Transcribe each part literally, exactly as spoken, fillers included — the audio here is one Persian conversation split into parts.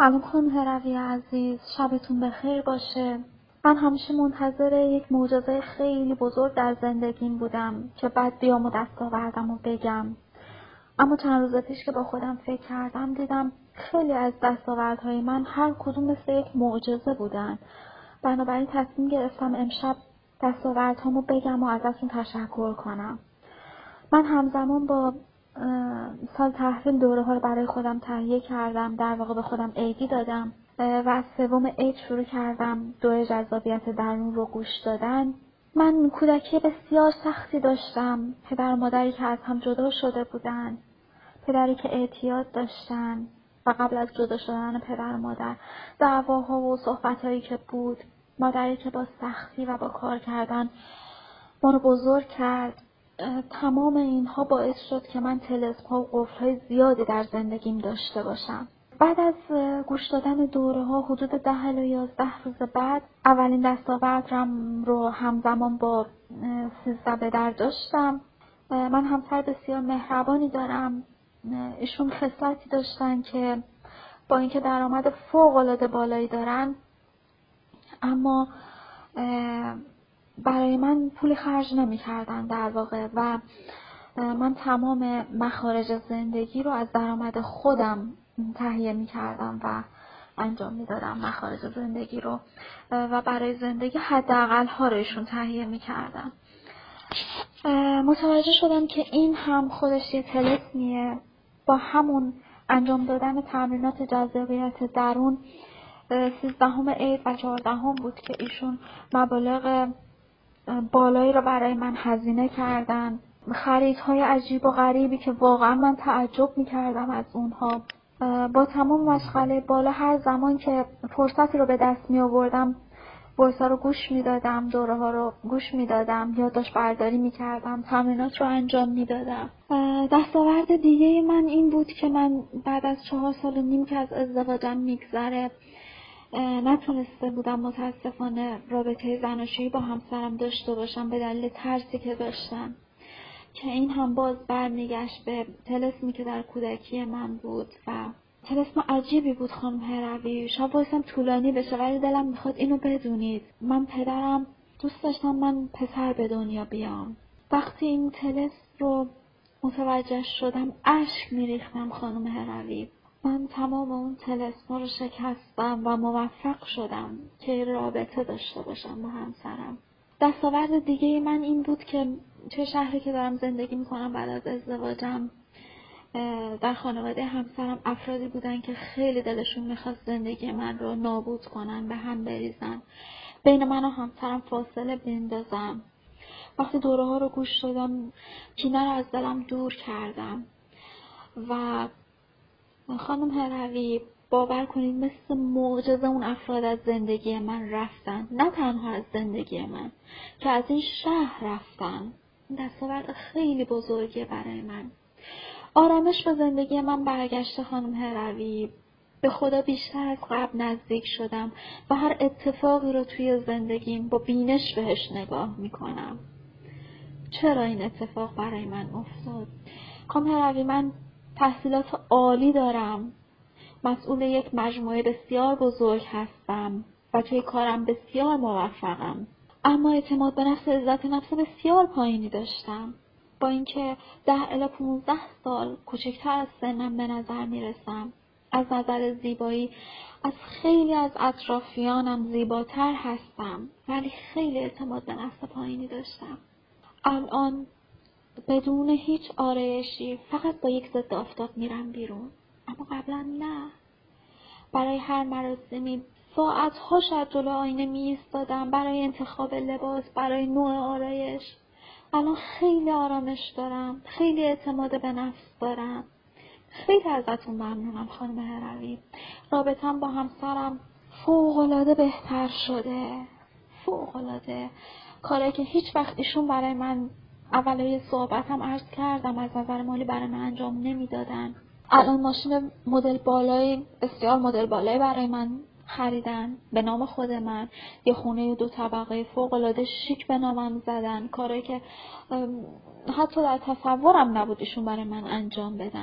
سلام خانم هروی عزیز، شبتون بخیر باشه. من همیشه منتظر یک معجزه خیلی بزرگ در زندگیم بودم که بعد بیام و دستاوردم و بگم. اما چند روز پیش که با خودم فکر کردم دیدم خیلی از دستاوردهای من هر کدوم مثل یک معجزه بودن. بنابراین تصمیم گرفتم امشب دستاوردهامو بگم و ازتون تشکر کنم. من همزمان با سال تحویل دوره ها رو برای خودم تهیه کردم، در واقع به خودم عیدی دادم و از سوم عید شروع کردم دوره جذابیت درون رو گوش دادن. من کودکی بسیار سختی داشتم، پدر و مادری که از هم جدا شده بودن، پدری که اعتیاد داشتن و قبل از جدا شدن پدر و مادر دعواها و صحبتهایی که بود، مادری که با سختی و با کار کردن ما رو بزرگ کرد. تمام اینها باعث شد که من طلسم‌ها و قفل‌های زیادی در زندگیم داشته باشم. بعد از گوش دادن دوره ها حدود ده الی یازده روز بعد اولین دستاوردم رو همزمان با سیزده به در داشتم. من همسر بسیار مهربانی دارم. ایشون خصلتی داشتن که با اینکه درآمد فوق‌العاده بالایی دارن اما برای من پولی خرج نمی کردن در واقع و من تمام مخارج زندگی رو از درآمد خودم تهیه می کردم و انجام می دادم مخارج زندگی رو و برای زندگی حداقل ها رو ایشون تهیه می کردم. متوجه شدم که این هم خودش یه طلسمیه. با همون انجام دادن تمرینات جذابیت درون سیزدهم عید و چهاردهم بود که ایشون مبالغ بالایی رو برای من هزینه کردن، خریدهای عجیب و غریبی که واقعا من تعجب می‌کردم از اونها. با تمام مشغله بالا هر زمان که فرصتی رو به دست می آوردم وایسا رو گوش میدادم، دوره ها رو گوش میدادم، یادداشت برداری میکردم، تمرینات رو انجام میدادم. دستاورد دیگه من این بود که من بعد از چهار سال و نیم که از ازدواجم میگذره نتونسته بودم متاسفانه رابطه زناشویی با همسرم داشته باشم به دلیل ترسی که داشتم که این هم باز برمیگشت به طلسمی که در کودکی من بود و طلسم عجیبی بود خانم هروی. شاید بایستم طولانی بشه ولی دلم میخواد اینو بدونید. من پدرم دوست داشتم من پسر به دنیا بیام. وقتی این طلسم رو متوجه شدم اشک میریختم خانم هروی. من تمام اون طلسم رو شکستم و موفق شدم که رابطه داشته باشم با همسرم. دستاورد دیگه من این بود که چه شهری که دارم زندگی میکنم بعد از ازدواجم در خانواده همسرم افرادی بودن که خیلی دلشون میخواست زندگی من رو نابود کنن، به هم بریزن، بین من و همسرم فاصله بندازن. وقتی دوره ها رو گوش دادم کینه رو از دلم دور کردم و خانم هروی باور کنید مثل معجزه اون افراد از زندگی من رفتن. نه تنها از زندگی من که از این شهر رفتن. دستاورد خیلی بزرگیه برای من. آرامش به زندگی من برگشته خانم هروی. به خدا بیشتر از قبل نزدیک شدم و هر اتفاقی رو توی زندگیم با بینش بهش نگاه میکنم. چرا این اتفاق برای من افتاد؟ خانم هروی من تحصیلات عالی دارم. مسئول یک مجموعه بسیار بزرگ هستم و توی کارم بسیار موفقم. اما اعتماد به نفس، عزت نفس بسیار پایینی داشتم. با اینکه ده الی پانزده سال کوچکتر از سنم به نظر میرسم، از نظر زیبایی از خیلی از اطرافیانم زیباتر هستم، ولی خیلی اعتماد به نفس پایینی داشتم. الان بدون هیچ آرایشی فقط با یک ضد آفتاب میرم بیرون، اما قبلا نه. برای هر مراسمی ساعت‌ها شاید جلو آینه می ایستادم برای انتخاب لباس، برای نوع آرایش. الان خیلی آرامش دارم، خیلی اعتماد به نفس دارم. خیلی ازتون ممنونم خانم هروی. رابطم با همسرم فوق‌العاده بهتر شده، فوق‌العاده. کاری که هیچ وقت ایشون برای من اولای صحبتم عرض کردم از نظر مالی برای من انجام نمیدادن. الان ماشین مدل بالایی، بسیار مدل بالایی برای من خریدن به نام خود من. یه خونه دو طبقه فوق‌العاده شیک به نامم زدن، کاری که حتی در تصورم نبود ایشون برای من انجام بدن.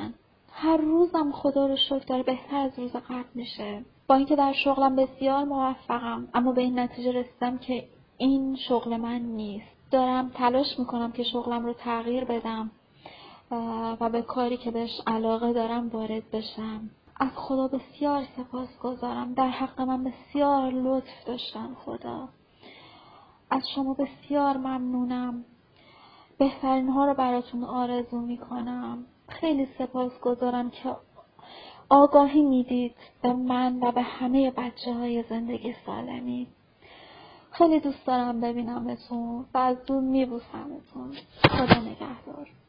هر روزم خدا رو شکر داره بهتر از روز قبل میشه. با اینکه در شغلم بسیار موفقم، اما به این نتیجه رسیدم که این شغل من نیست. دارم تلاش میکنم که شغلم رو تغییر بدم و به کاری که بهش علاقه دارم وارد بشم. از خدا بسیار سپاسگزارم. در حق من بسیار لطف داشتن خدا. از شما بسیار ممنونم. بهترین ها رو براتون آرزو میکنم. خیلی سپاسگزارم که آگاهی میدید به من و به همه بچه های زندگی سالمی. خیلی دوست دارم ببینمتون و از دور میبوسمتون. خدا نگهدار.